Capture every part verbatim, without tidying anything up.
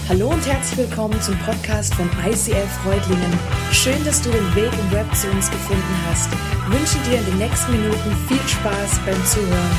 Hallo und herzlich willkommen zum Podcast von I C L Freudlingen. Schön, dass du den Weg im Web zu uns gefunden hast. Ich wünsche dir in den nächsten Minuten viel Spaß beim Zuhören.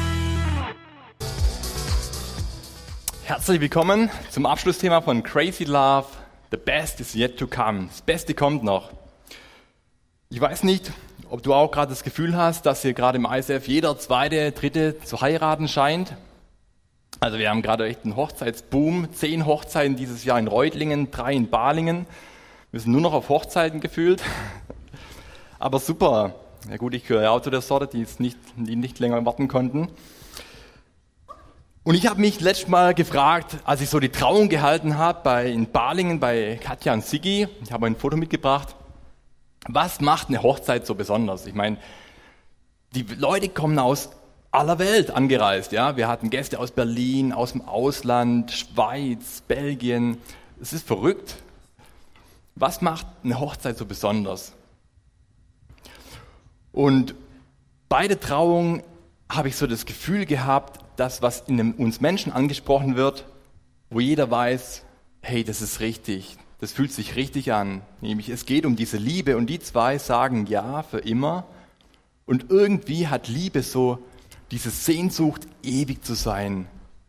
Herzlich willkommen zum Abschlussthema von Crazy Love. The best is yet to come. Das Beste kommt noch. Ich weiß nicht, ob du auch gerade das Gefühl hast, dass hier gerade im I C F jeder zweite, dritte zu heiraten scheint. Also wir haben gerade echt einen Hochzeitsboom. Zehn Hochzeiten dieses Jahr in Reutlingen, drei in Balingen. Wir sind nur noch auf Hochzeiten gefühlt. Aber super. Ja gut, ich gehöre ja auch zu der Sorte, die, es nicht, die nicht länger warten konnten. Und ich habe mich letztes Mal gefragt, als ich so die Trauung gehalten habe bei, in Balingen bei Katja und Sigi, ich habe ein Foto mitgebracht, was macht eine Hochzeit so besonders? Ich meine, die Leute kommen aus aller Welt angereist. Ja, wir hatten Gäste aus Berlin, aus dem Ausland, Schweiz, Belgien. Es ist verrückt. Was macht eine Hochzeit so besonders? Und bei der Trauung habe ich so das Gefühl gehabt, dass was in uns Menschen angesprochen wird, wo jeder weiß, hey, das ist richtig, das fühlt sich richtig an. Nämlich es geht um diese Liebe und die zwei sagen ja für immer. Und irgendwie hat Liebe so diese Sehnsucht, ewig zu sein.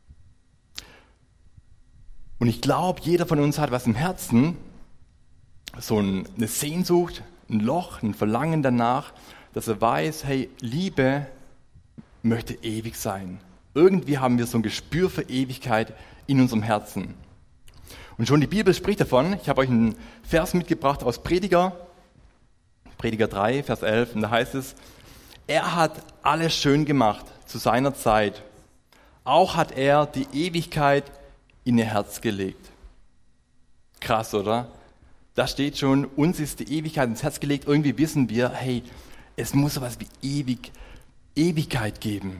Und ich glaube, jeder von uns hat was im Herzen, so eine Sehnsucht, ein Loch, ein Verlangen danach, dass er weiß, hey, Liebe möchte ewig sein. Irgendwie haben wir so ein Gespür für Ewigkeit in unserem Herzen. Und schon die Bibel spricht davon. Ich habe euch einen Vers mitgebracht aus Prediger, Prediger drei, Vers elf, und da heißt es, er hat alles schön gemacht zu seiner Zeit. Auch hat er die Ewigkeit in ihr Herz gelegt. Krass, oder? Da steht schon, uns ist die Ewigkeit ins Herz gelegt. Irgendwie wissen wir, hey, es muss sowas wie ewig, Ewigkeit geben.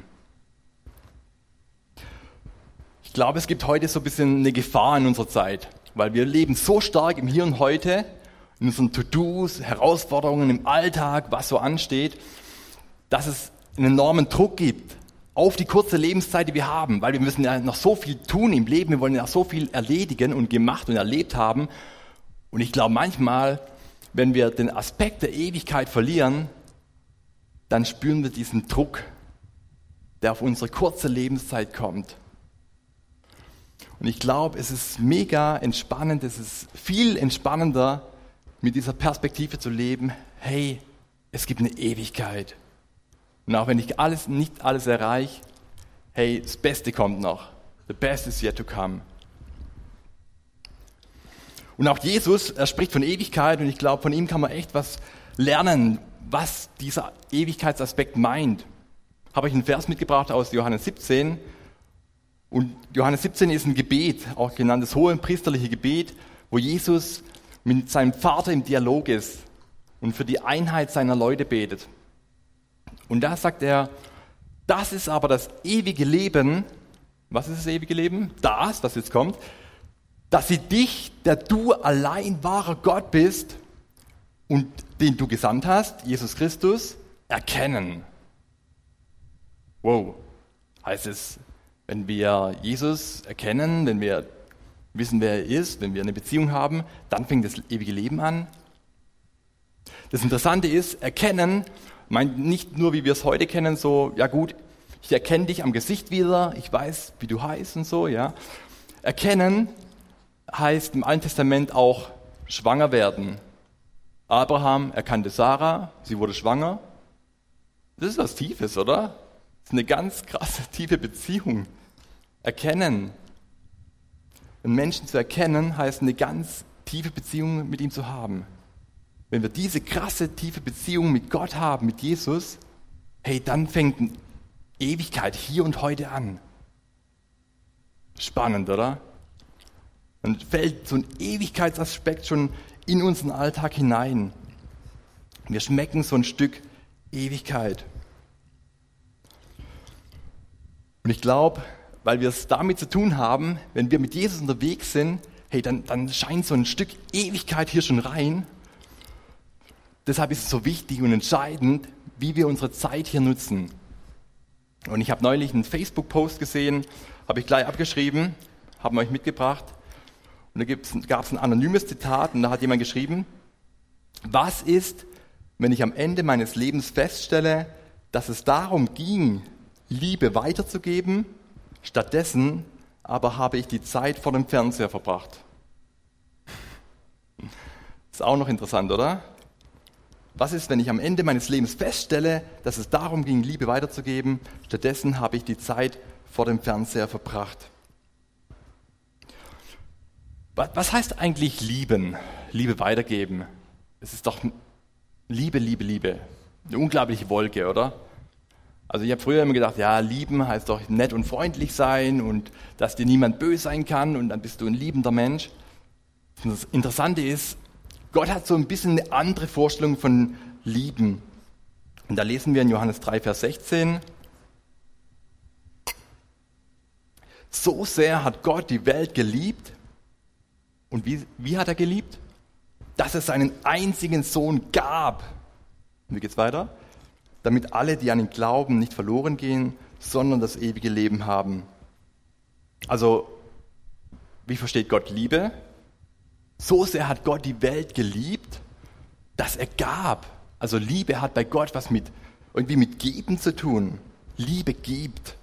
Ich glaube, es gibt heute so ein bisschen eine Gefahr in unserer Zeit, weil wir leben so stark im Hier und Heute, in unseren To-Dos, Herausforderungen im Alltag, was so ansteht, dass es einen enormen Druck gibt auf die kurze Lebenszeit, die wir haben, weil wir müssen ja noch so viel tun im Leben, wir wollen ja so viel erledigen und gemacht und erlebt haben. Und ich glaube manchmal, wenn wir den Aspekt der Ewigkeit verlieren, dann spüren wir diesen Druck, der auf unsere kurze Lebenszeit kommt. Und ich glaube, es ist mega entspannend, es ist viel entspannender, mit dieser Perspektive zu leben, hey, es gibt eine Ewigkeit. Und auch wenn ich alles, nicht alles erreiche, hey, das Beste kommt noch. The best is yet to come. Und auch Jesus, er spricht von Ewigkeit und ich glaube, von ihm kann man echt was lernen, was dieser Ewigkeitsaspekt meint. Habe ich einen Vers mitgebracht aus Johannes siebzehn. Und Johannes siebzehn ist ein Gebet, auch genannt das hohepriesterliche Gebet, wo Jesus mit seinem Vater im Dialog ist und für die Einheit seiner Leute betet. Und da sagt er, das ist aber das ewige Leben. Was ist das ewige Leben? Das, was jetzt kommt, dass sie dich, der du allein wahrer Gott bist und den du gesandt hast, Jesus Christus, erkennen. Wow, heißt es, wenn wir Jesus erkennen, wenn wir wissen, wer er ist, wenn wir eine Beziehung haben, dann fängt das ewige Leben an. Das Interessante ist, erkennen meint nicht nur, wie wir es heute kennen, so, ja gut, ich erkenne dich am Gesicht wieder, ich weiß, wie du heißt und so, ja. Erkennen heißt im Alten Testament auch schwanger werden. Abraham erkannte Sarah, sie wurde schwanger. Das ist was Tiefes, oder? Das ist eine ganz krasse, tiefe Beziehung. Erkennen. Einen Menschen zu erkennen, heißt eine ganz tiefe Beziehung mit ihm zu haben. Wenn wir diese krasse, tiefe Beziehung mit Gott haben, mit Jesus, hey, dann fängt eine Ewigkeit hier und heute an. Spannend, oder? Dann fällt so ein Ewigkeitsaspekt schon in unseren Alltag hinein. Wir schmecken so ein Stück Ewigkeit. Und ich glaube, weil wir es damit zu tun haben, wenn wir mit Jesus unterwegs sind, hey, dann, dann scheint so ein Stück Ewigkeit hier schon rein. Deshalb ist es so wichtig und entscheidend, wie wir unsere Zeit hier nutzen. Und ich habe neulich einen Facebook-Post gesehen, habe ich gleich abgeschrieben, habe euch mitgebracht. Und da gab es ein anonymes Zitat und da hat jemand geschrieben: Was ist, wenn ich am Ende meines Lebens feststelle, dass es darum ging, Liebe weiterzugeben, stattdessen aber habe ich die Zeit vor dem Fernseher verbracht? Ist auch noch interessant, oder? Was ist, wenn ich am Ende meines Lebens feststelle, dass es darum ging, Liebe weiterzugeben, stattdessen habe ich die Zeit vor dem Fernseher verbracht? Was heißt eigentlich lieben? Liebe weitergeben? Es ist doch Liebe, Liebe, Liebe. Eine unglaubliche Wolke, oder? Also ich habe früher immer gedacht, ja, lieben heißt doch nett und freundlich sein und dass dir niemand böse sein kann und dann bist du ein liebender Mensch. Und das Interessante ist, Gott hat so ein bisschen eine andere Vorstellung von Lieben. Und da lesen wir in Johannes drei, Vers sechzehn. So sehr hat Gott die Welt geliebt. Und wie, wie hat er geliebt? Dass es seinen einzigen Sohn gab. Und wie geht's weiter? Damit alle, die an ihn glauben, nicht verloren gehen, sondern das ewige Leben haben. Also, wie versteht Gott Liebe? So sehr hat Gott die Welt geliebt, dass er gab. Also Liebe hat bei Gott was mit irgendwie mit Geben zu tun. Liebe gibt.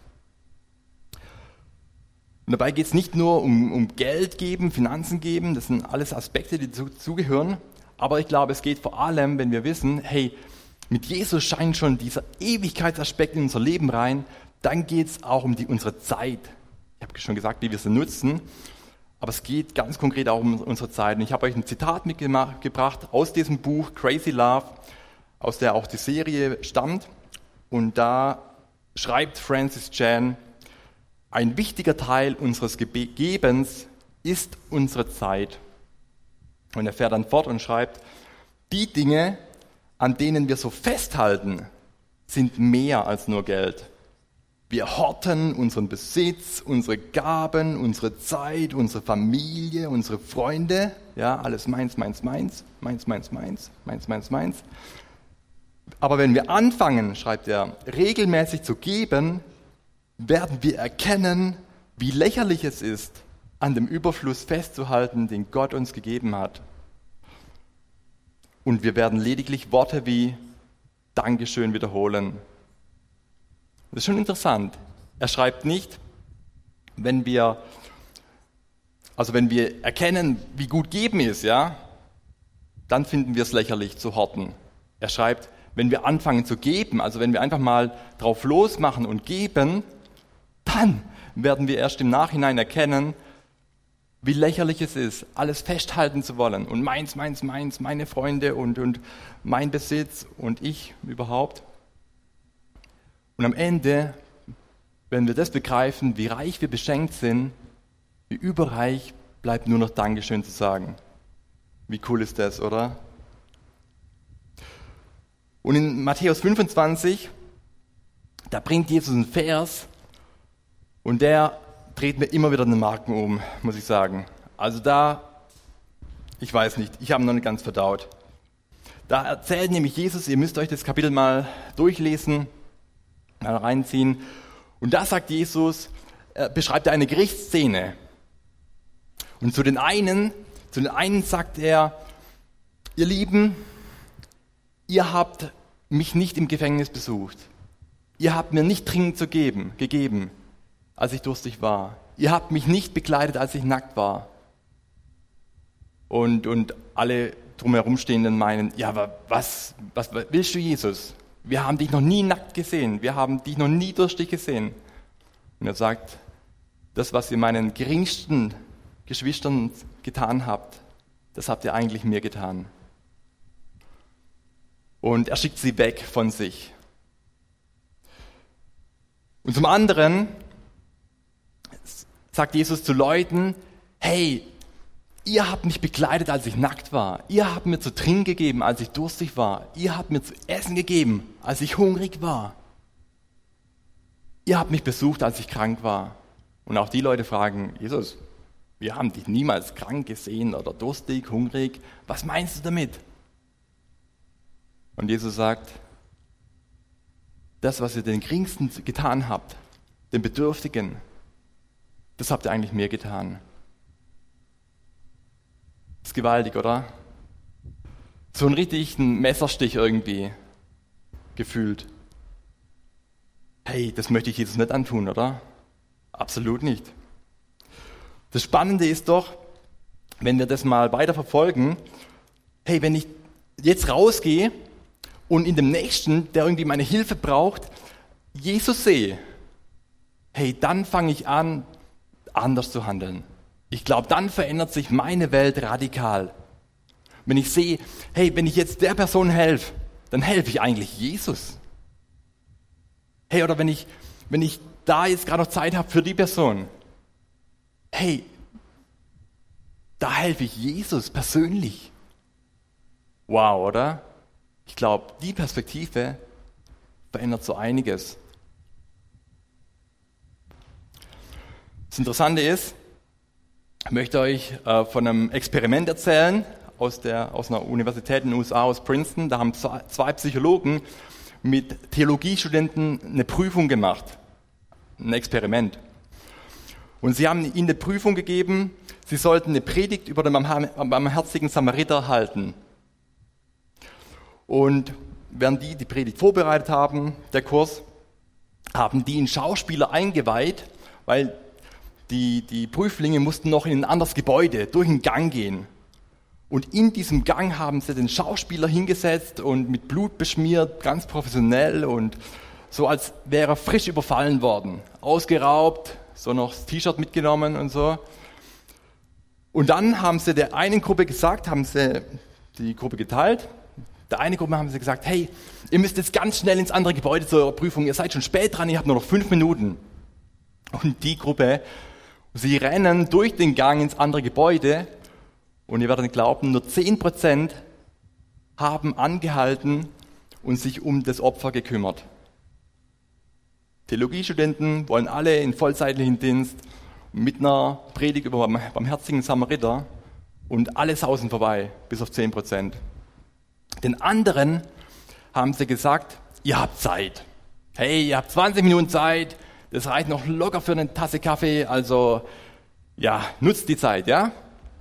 Und dabei geht es nicht nur um, um Geld geben, Finanzen geben, das sind alles Aspekte, die dazugehören. Aber ich glaube, es geht vor allem, wenn wir wissen, hey, mit Jesus scheint schon dieser Ewigkeitsaspekt in unser Leben rein, dann geht es auch um die, unsere Zeit. Ich habe schon gesagt, wie wir sie nutzen. Aber es geht ganz konkret auch um unsere Zeit. Und ich habe euch ein Zitat mitgebracht aus diesem Buch Crazy Love, aus der auch die Serie stammt. Und da schreibt Francis Chan: Ein wichtiger Teil unseres Gebens ist unsere Zeit. Und er fährt dann fort und schreibt: Die Dinge, an denen wir so festhalten, sind mehr als nur Geld. Wir horten unseren Besitz, unsere Gaben, unsere Zeit, unsere Familie, unsere Freunde. Ja, alles meins, meins, meins, meins, meins, meins, meins, meins, meins. Aber wenn wir anfangen, schreibt er, regelmäßig zu geben, werden wir erkennen, wie lächerlich es ist, an dem Überfluss festzuhalten, den Gott uns gegeben hat. Und wir werden lediglich Worte wie Dankeschön wiederholen. Das ist schon interessant. Er schreibt nicht, wenn wir, also wenn wir erkennen, wie gut geben ist, ja, dann finden wir es lächerlich zu horten. Er schreibt, wenn wir anfangen zu geben, also wenn wir einfach mal drauf losmachen und geben, dann werden wir erst im Nachhinein erkennen, wie lächerlich es ist, alles festhalten zu wollen und meins, meins, meins, meine Freunde und, und mein Besitz und ich überhaupt. Und am Ende, wenn wir das begreifen, wie reich wir beschenkt sind, wie überreich, bleibt nur noch Dankeschön zu sagen. Wie cool ist das, oder? Und in Matthäus fünfundzwanzig, da bringt Jesus einen Vers und der dreht mir immer wieder den Magen um, muss ich sagen. Also da, ich weiß nicht, ich habe ihn noch nicht ganz verdaut. Da erzählt nämlich Jesus, ihr müsst euch das Kapitel mal durchlesen, mal reinziehen. Und da sagt Jesus, er beschreibt eine Gerichtsszene. Und zu den einen, zu den einen sagt er, ihr Lieben, ihr habt mich nicht im Gefängnis besucht. Ihr habt mir nicht dringend zu geben, gegeben, als ich durstig war. Ihr habt mich nicht bekleidet, als ich nackt war. Und, und alle drumherum Stehenden meinen, ja, aber was, was willst du, Jesus? Wir haben dich noch nie nackt gesehen. Wir haben dich noch nie durstig gesehen. Und er sagt, das, was ihr meinen geringsten Geschwistern getan habt, das habt ihr eigentlich mir getan. Und er schickt sie weg von sich. Und zum anderen sagt Jesus zu Leuten, hey, ihr habt mich bekleidet, als ich nackt war. Ihr habt mir zu trinken gegeben, als ich durstig war. Ihr habt mir zu essen gegeben, als ich hungrig war. Ihr habt mich besucht, als ich krank war. Und auch die Leute fragen, Jesus, wir haben dich niemals krank gesehen oder durstig, hungrig. Was meinst du damit? Und Jesus sagt, das, was ihr den Geringsten getan habt, den Bedürftigen, das habt ihr eigentlich mir getan. Das ist gewaltig, oder? So ein richtigen Messerstich irgendwie gefühlt. Hey, das möchte ich Jesus nicht antun, oder? Absolut nicht. Das Spannende ist doch, wenn wir das mal weiter verfolgen, hey, wenn ich jetzt rausgehe und in dem Nächsten, der irgendwie meine Hilfe braucht, Jesus sehe, hey, dann fange ich an, anders zu handeln. Ich glaube, dann verändert sich meine Welt radikal. Wenn ich sehe, hey, wenn ich jetzt der Person helfe, dann helfe ich eigentlich Jesus. Hey, oder wenn ich, wenn ich da jetzt gerade noch Zeit habe für die Person, hey, da helfe ich Jesus persönlich. Wow, oder? Ich glaube, die Perspektive verändert so einiges. Das Interessante ist, ich möchte euch äh, von einem Experiment erzählen aus, der, aus einer Universität in den U S A, aus Princeton. Da haben zwei Psychologen mit Theologiestudenten eine Prüfung gemacht, ein Experiment. Und sie haben ihnen eine Prüfung gegeben, sie sollten eine Predigt über den barmherzigen Samariter halten. Und während die die Predigt vorbereitet haben, der Kurs, haben die einen Schauspieler eingeweiht, weil die, die Prüflinge mussten noch in ein anderes Gebäude, durch einen Gang gehen. Und in diesem Gang haben sie den Schauspieler hingesetzt und mit Blut beschmiert, ganz professionell und so, als wäre er frisch überfallen worden. Ausgeraubt, so noch das T-Shirt mitgenommen und so. Und dann haben sie der einen Gruppe gesagt, haben sie die Gruppe geteilt. Der eine Gruppe haben sie gesagt, hey, ihr müsst jetzt ganz schnell ins andere Gebäude zur Prüfung. Ihr seid schon spät dran, ihr habt nur noch fünf Minuten. Und die Gruppe, sie rennen durch den Gang ins andere Gebäude. Und ihr werdet nicht glauben, nur zehn Prozent haben angehalten und sich um das Opfer gekümmert. Theologiestudenten wollen alle in vollzeitlichen Dienst mit einer Predigt über den barmherzigen Samariter und alle sausen vorbei, bis auf zehn Prozent. Den anderen haben sie gesagt, ihr habt Zeit. Hey, ihr habt zwanzig Minuten Zeit, das reicht noch locker für eine Tasse Kaffee, also ja, nutzt die Zeit, ja?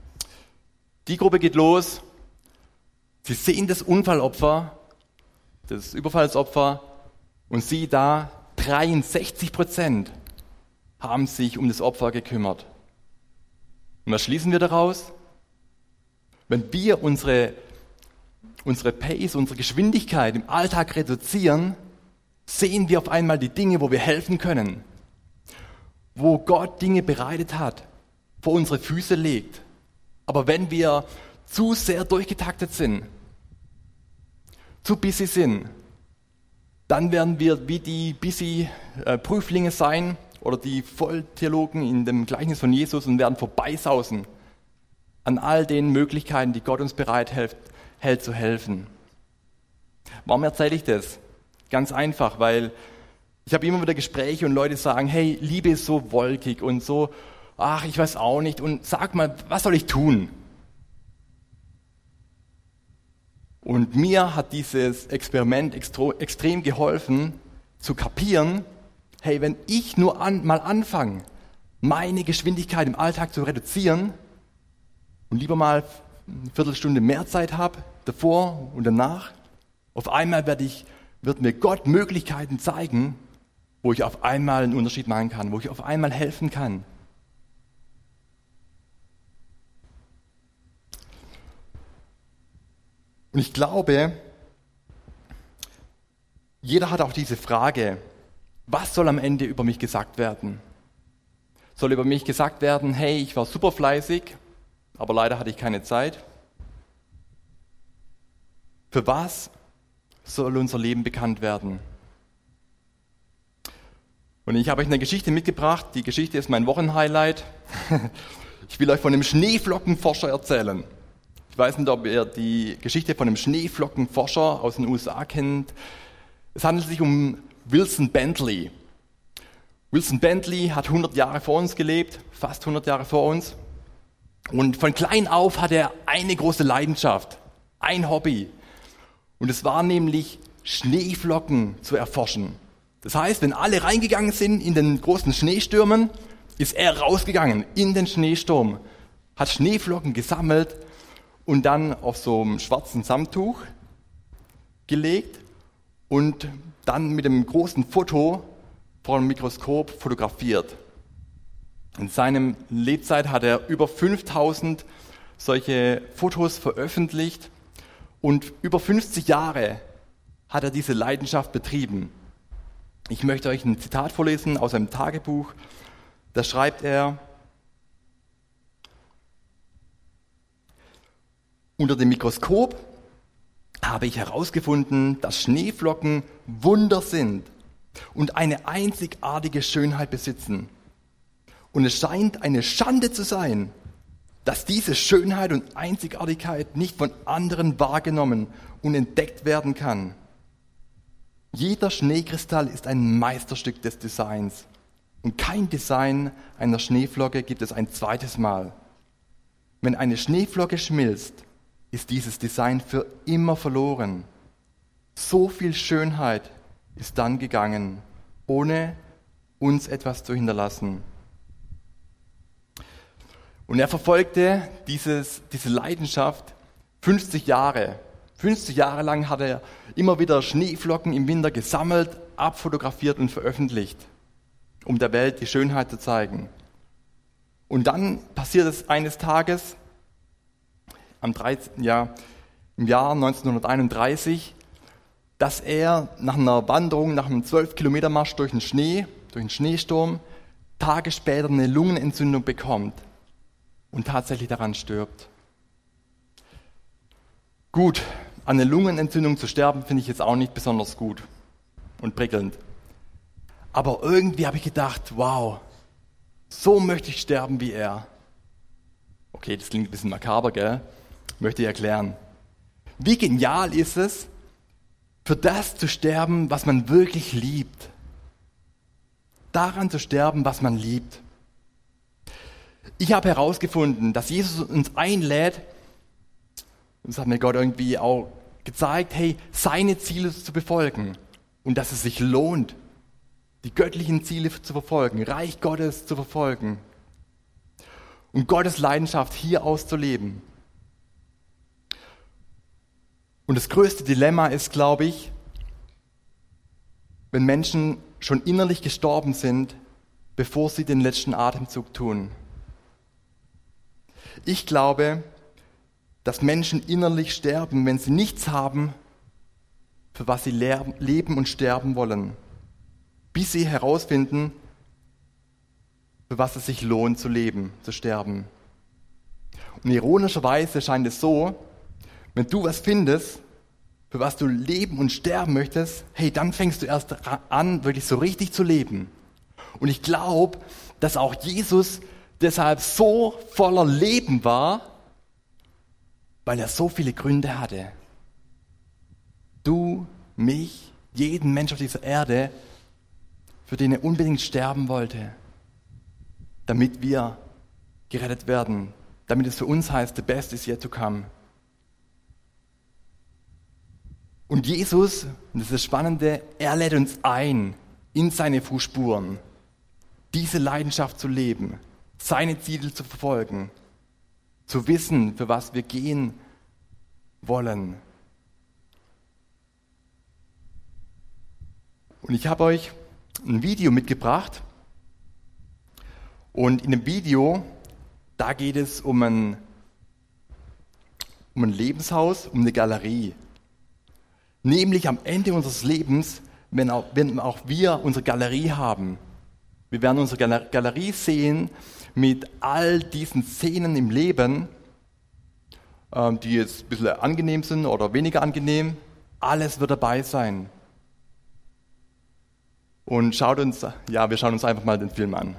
Die Gruppe geht los, sie sehen das Unfallopfer, das Überfallsopfer und sie da, dreiundsechzig Prozent haben sich um das Opfer gekümmert. Und was schließen wir daraus? Wenn wir unsere, unsere Pace, unsere Geschwindigkeit im Alltag reduzieren, sehen wir auf einmal die Dinge, wo wir helfen können, wo Gott Dinge bereitet hat, vor unsere Füße legt. Aber wenn wir zu sehr durchgetaktet sind, zu busy sind, dann werden wir wie die busy äh, Prüflinge sein oder die Volltheologen in dem Gleichnis von Jesus und werden vorbeisausen an all den Möglichkeiten, die Gott uns bereit hält, hält zu helfen. Warum erzähle ich das? Ganz einfach, weil ich habe immer wieder Gespräche und Leute sagen, hey, Liebe ist so wolkig und so, ach, ich weiß auch nicht und sag mal, was soll ich tun? Und mir hat dieses Experiment extrem geholfen, zu kapieren, hey, wenn ich nur an, mal anfange, meine Geschwindigkeit im Alltag zu reduzieren und lieber mal eine Viertelstunde mehr Zeit habe, davor und danach, auf einmal werde ich, wird mir Gott Möglichkeiten zeigen, wo ich auf einmal einen Unterschied machen kann, wo ich auf einmal helfen kann. Und ich glaube, jeder hat auch diese Frage, was soll am Ende über mich gesagt werden? Soll über mich gesagt werden, hey, ich war super fleißig, aber leider hatte ich keine Zeit? Für was soll unser Leben bekannt werden? Und ich habe euch eine Geschichte mitgebracht. Die Geschichte ist mein Wochenhighlight. Ich will euch von einem Schneeflockenforscher erzählen. Ich weiß nicht, ob ihr die Geschichte von einem Schneeflockenforscher aus den U S A kennt. Es handelt sich um Wilson Bentley. Wilson Bentley hat hundert Jahre vor uns gelebt, fast hundert Jahre vor uns. Und von klein auf hatte er eine große Leidenschaft, ein Hobby. Und es war nämlich, Schneeflocken zu erforschen. Das heißt, wenn alle reingegangen sind in den großen Schneestürmen, ist er rausgegangen in den Schneesturm, hat Schneeflocken gesammelt und dann auf so einem schwarzen Samttuch gelegt und dann mit einem großen Foto vor einem Mikroskop fotografiert. In seinem Lebzeit hat er über fünftausend solche Fotos veröffentlicht und über fünfzig Jahre hat er diese Leidenschaft betrieben. Ich möchte euch ein Zitat vorlesen aus einem Tagebuch. Da schreibt er: Unter dem Mikroskop habe ich herausgefunden, dass Schneeflocken Wunder sind und eine einzigartige Schönheit besitzen. Und es scheint eine Schande zu sein, dass diese Schönheit und Einzigartigkeit nicht von anderen wahrgenommen und entdeckt werden kann. Jeder Schneekristall ist ein Meisterstück des Designs und kein Design einer Schneeflocke gibt es ein zweites Mal. Wenn eine Schneeflocke schmilzt, ist dieses Design für immer verloren. So viel Schönheit ist dann gegangen, ohne uns etwas zu hinterlassen. Und er verfolgte dieses, diese Leidenschaft fünfzig Jahre. fünfzig Jahre lang hat er immer wieder Schneeflocken im Winter gesammelt, abfotografiert und veröffentlicht, um der Welt die Schönheit zu zeigen. Und dann passiert es eines Tages, am dreizehnten Ja, im Jahr neunzehnhunderteinunddreißig, dass er nach einer Wanderung, nach einem zwölf Kilometer Marsch durch den Schnee, durch einen Schneesturm, Tage später eine Lungenentzündung bekommt und tatsächlich daran stirbt. Gut, an einer Lungenentzündung zu sterben, finde ich jetzt auch nicht besonders gut und prickelnd. Aber irgendwie habe ich gedacht, wow, so möchte ich sterben wie er. Okay, das klingt ein bisschen makaber, gell? Möchte ich erklären. Wie genial ist es, für das zu sterben, was man wirklich liebt. Daran zu sterben, was man liebt. Ich habe herausgefunden, dass Jesus uns einlädt, und das hat mir Gott irgendwie auch gezeigt, hey, seine Ziele zu befolgen und dass es sich lohnt, die göttlichen Ziele zu verfolgen, Reich Gottes zu verfolgen und Gottes Leidenschaft hier auszuleben. Und das größte Dilemma ist, glaube ich, wenn Menschen schon innerlich gestorben sind, bevor sie den letzten Atemzug tun. Ich glaube, dass Menschen innerlich sterben, wenn sie nichts haben, für was sie leben und sterben wollen, bis sie herausfinden, für was es sich lohnt zu leben, zu sterben. Und ironischerweise scheint es so, wenn du was findest, für was du leben und sterben möchtest, hey, dann fängst du erst an, wirklich so richtig zu leben. Und ich glaube, dass auch Jesus deshalb so voller Leben war, weil er so viele Gründe hatte. Du, mich, jeden Mensch auf dieser Erde, für den er unbedingt sterben wollte, damit wir gerettet werden, damit es für uns heißt, the best is yet to come. Und Jesus, und das ist das Spannende, er lädt uns ein, in seine Fußspuren, diese Leidenschaft zu leben, seine Ziele zu verfolgen, zu wissen, für was wir gehen wollen. Und ich habe euch ein Video mitgebracht. Und in dem Video, da geht es um ein, um ein Lebenshaus, um eine Galerie. Nämlich am Ende unseres Lebens, wenn auch, wenn auch wir unsere Galerie haben. Wir werden unsere Galerie sehen mit all diesen Szenen im Leben, die jetzt ein bisschen angenehm sind oder weniger angenehm. Alles wird dabei sein. Und schaut uns, ja, wir schauen uns einfach mal den Film an.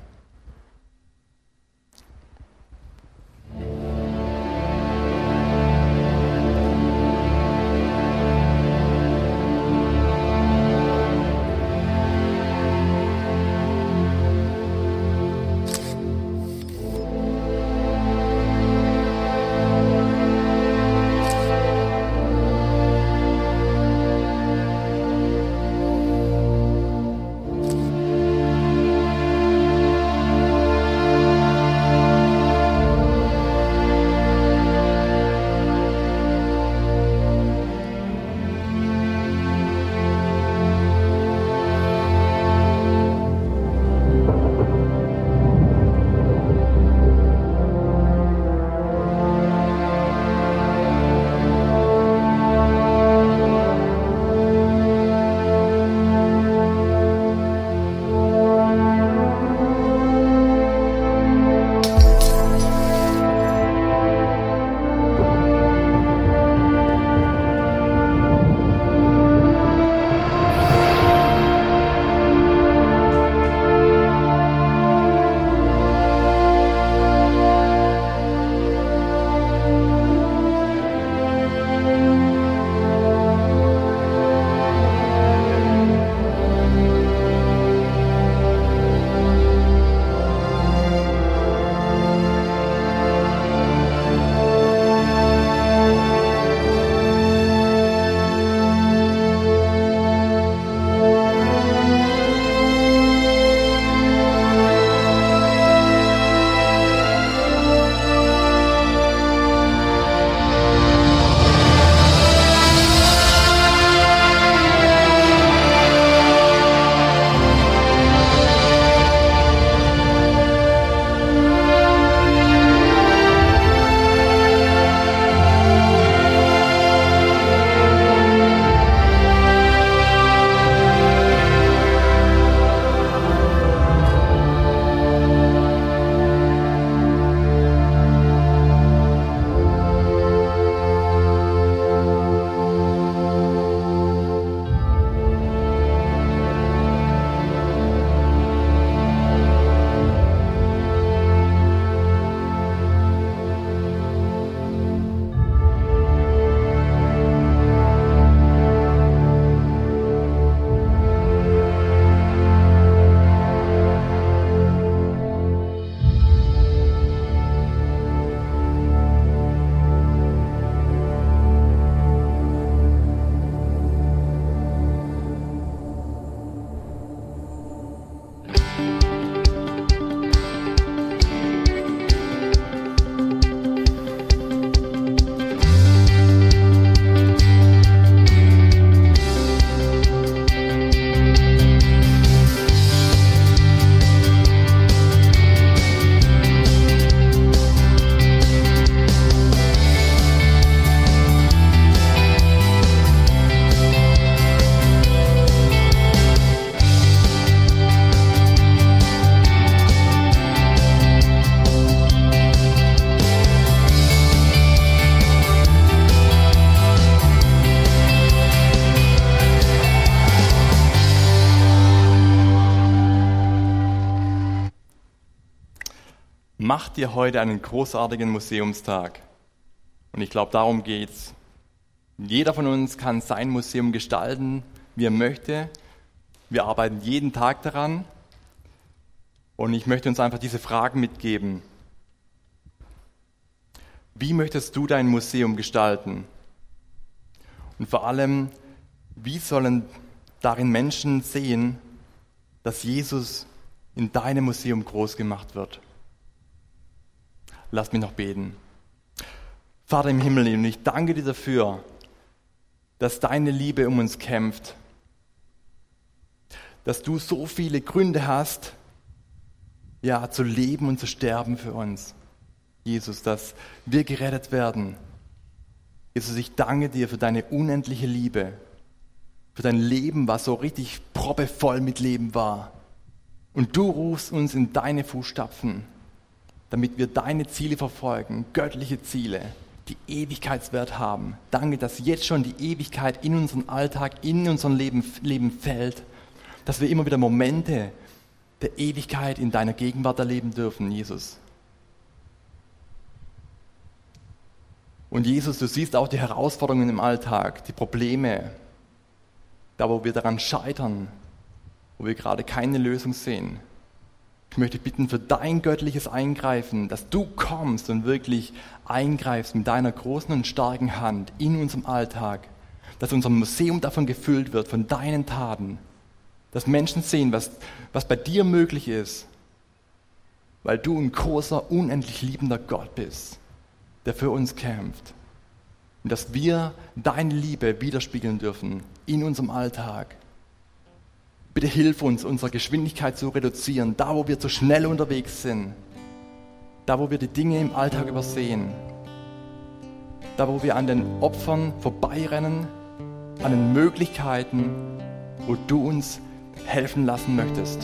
Mach dir heute einen großartigen Museumstag. Und ich glaube, darum geht's. Jeder von uns kann sein Museum gestalten, wie er möchte. Wir arbeiten jeden Tag daran. Und ich möchte uns einfach diese Fragen mitgeben. Wie möchtest du dein Museum gestalten? Und vor allem, wie sollen darin Menschen sehen, dass Jesus in deinem Museum groß gemacht wird? Lass mich noch beten. Vater im Himmel, und ich danke dir dafür, dass deine Liebe um uns kämpft, dass du so viele Gründe hast, ja, zu leben und zu sterben für uns. Jesus, dass wir gerettet werden. Jesus, ich danke dir für deine unendliche Liebe, für dein Leben, was so richtig proppevoll mit Leben war. Und du rufst uns in deine Fußstapfen, damit wir deine Ziele verfolgen, göttliche Ziele, die Ewigkeitswert haben. Danke, dass jetzt schon die Ewigkeit in unseren Alltag, in unserem Leben, Leben fällt, dass wir immer wieder Momente der Ewigkeit in deiner Gegenwart erleben dürfen, Jesus. Und Jesus, du siehst auch die Herausforderungen im Alltag, die Probleme, da wo wir daran scheitern, wo wir gerade keine Lösung sehen. Ich möchte bitten für dein göttliches Eingreifen, dass du kommst und wirklich eingreifst mit deiner großen und starken Hand in unserem Alltag, dass unser Museum davon gefüllt wird, von deinen Taten, dass Menschen sehen, was, was bei dir möglich ist, weil du ein großer, unendlich liebender Gott bist, der für uns kämpft. Und dass wir deine Liebe widerspiegeln dürfen in unserem Alltag. Bitte hilf uns, unsere Geschwindigkeit zu reduzieren, da wo wir zu schnell unterwegs sind, da wo wir die Dinge im Alltag übersehen, da wo wir an den Opfern vorbeirennen, an den Möglichkeiten, wo du uns helfen lassen möchtest.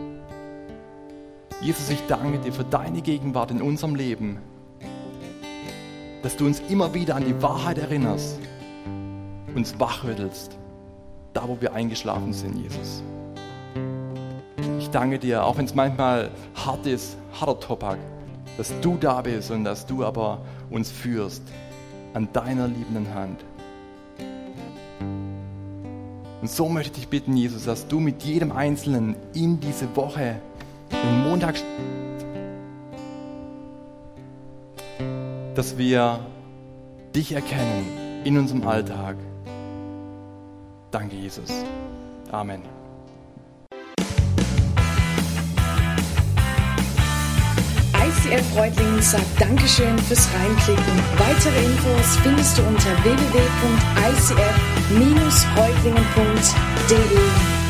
Jesus, ich danke dir für deine Gegenwart in unserem Leben, dass du uns immer wieder an die Wahrheit erinnerst, uns wachrüttelst, da wo wir eingeschlafen sind, Jesus. Ich danke dir, auch wenn es manchmal hart ist, harter Tobak, dass du da bist und dass du aber uns führst an deiner liebenden Hand. Und so möchte ich dich bitten, Jesus, dass du mit jedem Einzelnen in diese Woche, den Montag, dass wir dich erkennen in unserem Alltag. Danke, Jesus. Amen. I C F Reutlingen sagt Dankeschön fürs Reinklicken. Weitere Infos findest du unter w w w punkt i c f Bindestrich reutlingen punkt d e.